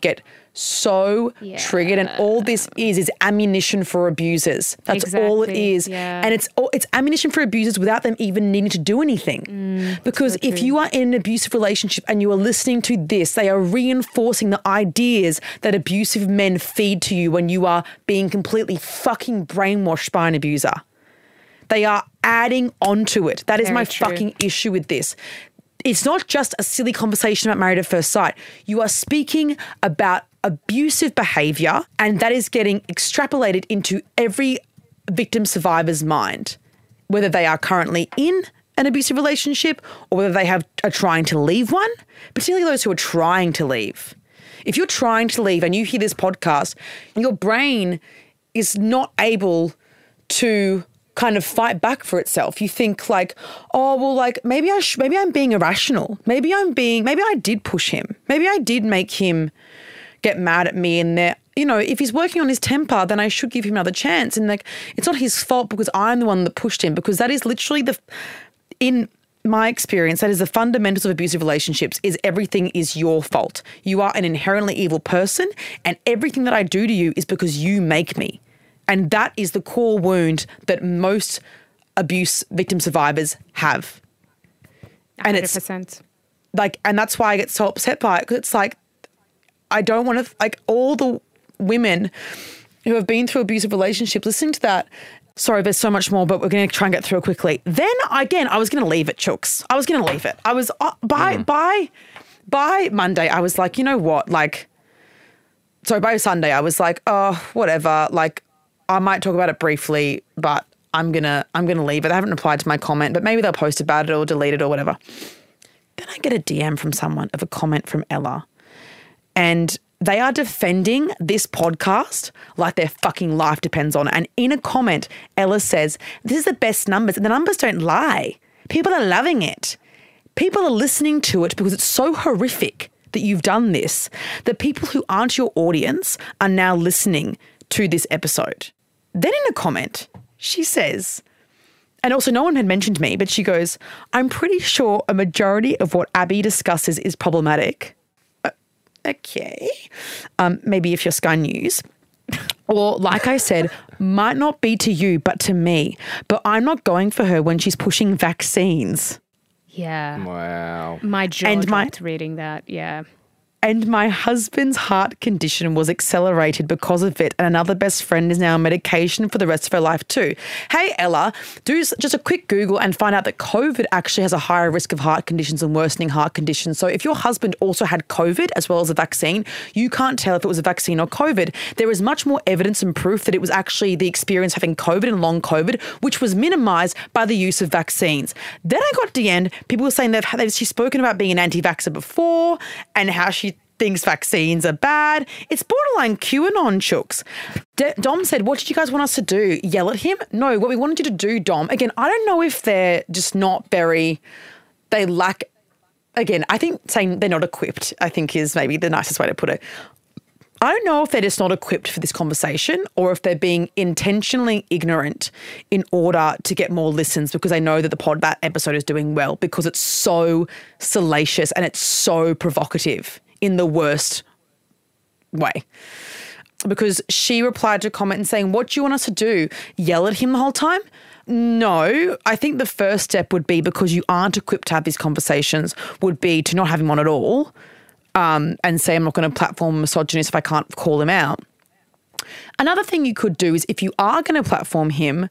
so Yeah. triggered, and all this is is ammunition for abusers. That's all it Exactly, is. yeah. And it's it's ammunition for abusers without them even needing to do anything. Mm, because if you are in an abusive relationship and you are listening to this, they are reinforcing the ideas that abusive men feed to you when you are being completely fucking brainwashed by an abuser. They are adding onto it. That is Very my true. fucking issue with this. It's not just a silly conversation about Married at First Sight. You are speaking about abusive behavior, and that is getting extrapolated into every victim survivor's mind, whether they are currently in an abusive relationship or whether they have are trying to leave one, particularly those who are trying to leave. If you're trying to leave and you hear this podcast, your brain is not able to kind of fight back for itself. You think like, oh, well, like maybe I sh- maybe I'm being irrational. Maybe I'm being, maybe I did push him. Maybe I did make him get mad at me, and that, you know, if he's working on his temper, then I should give him another chance. And like, it's not his fault because I'm the one that pushed him, because that is literally the, in my experience, that is the fundamentals of abusive relationships, is everything is your fault. You are an inherently evil person, and everything that I do to you is because you make me. And that is the core wound that most abuse victim survivors have. And one hundred it's percent. like, and that's why I get so upset by it, because it's like, I don't want to, like, all the women who have been through abusive relationships, listening to that, sorry, there's so much more, but we're going to try and get through it quickly. Then, again, I was going to leave it, Chooks. I was going to leave it. I was, uh, by, mm. by, by Monday, I was like, you know what, like, so by Sunday, I was like, oh, whatever, like, I might talk about it briefly, but I'm going to, I'm going to leave it. I haven't replied to my comment, but maybe they'll post about it or delete it or whatever. Then I get a D M from someone of a comment from Ella, and they are defending this podcast like their fucking life depends on it. And in a comment, Ella says, this is the best numbers. And the numbers don't lie. People are loving it. People are listening to it because it's so horrific that you've done this, that people who aren't your audience are now listening to this episode. Then in a comment, she says, and also no one had mentioned me, but she goes, I'm pretty sure a majority of what Abby discusses is problematic. Okay, um, maybe if you're Sky News, or like I said, might not be to you, but to me. But I'm not going for her when she's pushing vaccines. Yeah. Wow. My jaw And my- dropped reading that. Yeah. And my husband's heart condition was accelerated because of it. And another best friend is now on medication for the rest of her life too. Hey, Ella, do just a quick Google and find out that COVID actually has a higher risk of heart conditions and worsening heart conditions. So if your husband also had COVID as well as a vaccine, you can't tell if it was a vaccine or COVID. There is much more evidence and proof that it was actually the experience having COVID and long COVID, which was minimized by the use of vaccines. Then I got D M'd. People were saying they've, they've she's spoken about being an anti-vaxxer before and how she thinks vaccines are bad. It's borderline QAnon, Chooks. D- Dom said, what did you guys want us to do? Yell at him? No, what we wanted you to do, Dom, again, I don't know if they're just not very, they lack, again, I think saying they're not equipped, I think is maybe the nicest way to put it. I don't know if they're just not equipped for this conversation or if they're being intentionally ignorant in order to get more listens, because they know that the pod, that episode is doing well because it's so salacious and it's so provocative in the worst way. Because she replied to a comment and saying, what do you want us to do? Yell at him the whole time? No, I think the first step would be, because you aren't equipped to have these conversations, would be to not have him on at all um, and say, I'm not going to platform a misogynist if I can't call him out. Another thing you could do is, if you are going to platform him,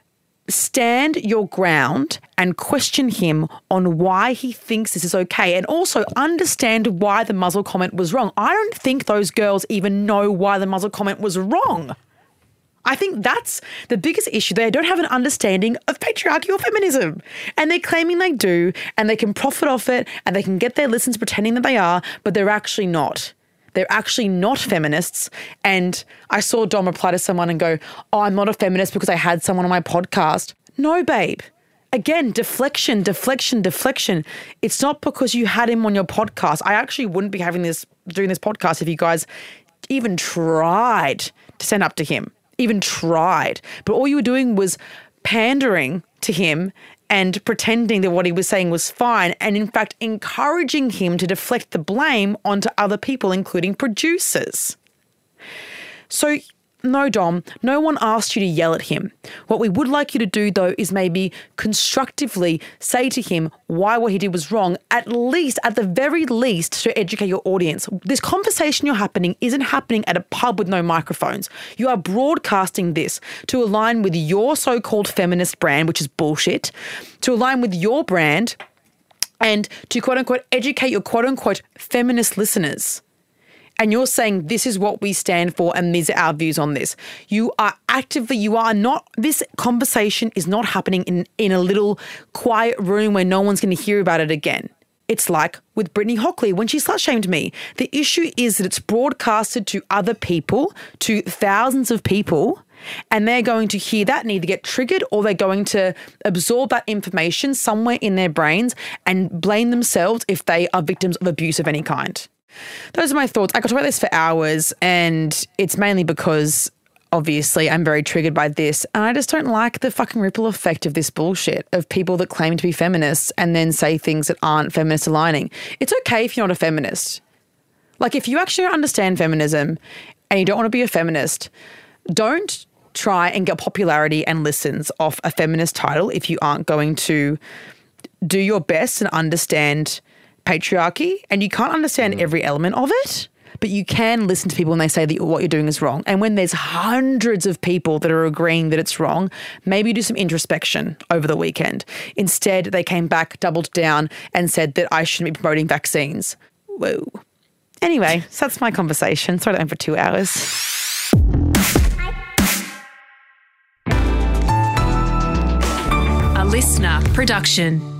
stand your ground and question him on why he thinks this is okay, and also understand why the muzzle comment was wrong. I don't think those girls even know why the muzzle comment was wrong. I think that's the biggest issue. They don't have an understanding of patriarchy or feminism, and they're claiming they do, and they can profit off it, and they can get their listens pretending that they are, but they're actually not. They're actually not feminists. And I saw Dom reply to someone and go, oh, I'm not a feminist because I had someone on my podcast. No, babe. Again, deflection, deflection, deflection. It's not because you had him on your podcast. I actually wouldn't be having this, doing this podcast if you guys even tried to stand up to him, even tried. But all you were doing was pandering to him and pretending that what he was saying was fine, and in fact encouraging him to deflect the blame onto other people, including producers. So, no, Dom, no one asked you to yell at him. What we would like you to do, though, is maybe constructively say to him why what he did was wrong, at least, at the very least, to educate your audience. This conversation you're happening isn't happening at a pub with no microphones. You are broadcasting this to align with your so-called feminist brand, which is bullshit, to align with your brand and to, quote-unquote, educate your, quote-unquote, feminist listeners. And you're saying this is what we stand for and these are our views on this. You are actively, you are not, this conversation is not happening in, in a little quiet room where no one's going to hear about it again. It's like with Brittany Hockley when she slut-shamed me. The issue is that it's broadcasted to other people, to thousands of people, and they're going to hear that and either get triggered or they're going to absorb that information somewhere in their brains and blame themselves if they are victims of abuse of any kind. Those are my thoughts. I could talk about this for hours, and it's mainly because obviously I'm very triggered by this, and I just don't like the fucking ripple effect of this bullshit of people that claim to be feminists and then say things that aren't feminist aligning. It's okay if you're not a feminist. Like, if you actually understand feminism and you don't want to be a feminist, don't try and get popularity and listens off a feminist title if you aren't going to do your best and understand patriarchy, and you can't understand mm. every element of it, but you can listen to people when they say that what you're doing is wrong. And when there's hundreds of people that are agreeing that it's wrong, maybe do some introspection over the weekend. Instead, they came back, doubled down, and said that I shouldn't be promoting vaccines. Whoa. Anyway, so that's my conversation. Sorry I went for two hours. A listener production.